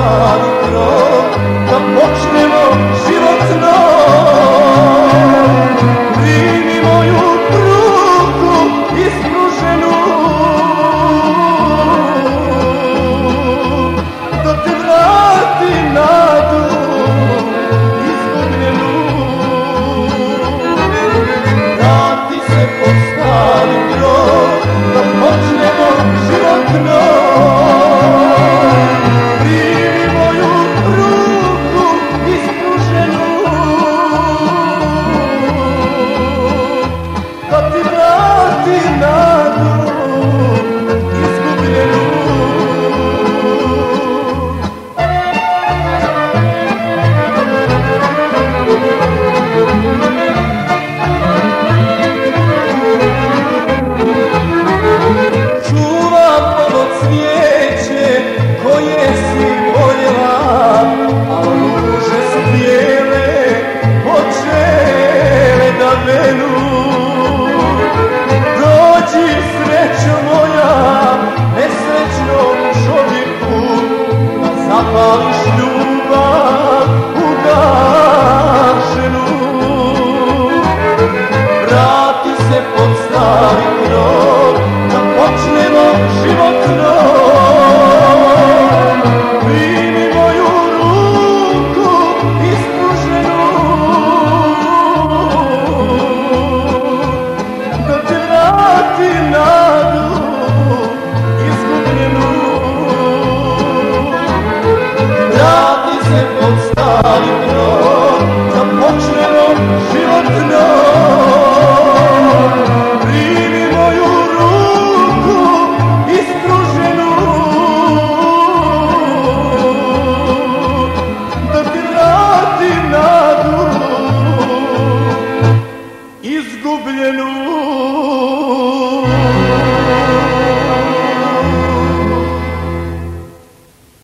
postavi krov, da počnemo život nov. Primi moju ruku ispruženu, da ti vratim nadu izgubljenu. Vrati se, postavi krov, da počnemo život nov. Primi moju ruku ispruženu, da ti vratim nadu izgubljenu. Čuvam ovo cvijeće koje si voljela, a ruže su bijele, počele da venu. Dođi, srećo moja, nesrećnom čovjeku, da zapališ ljubav ugašenu. Vrati se, postavi krov, da počnemo život nov. Primi moju ruku ispruženu, da ti vratim nadu izgubljenu. Vrati se, postavi krov, da počnemo život nov. Primi moju ruku ispruženu, da ti vratim nadu izgubljenu.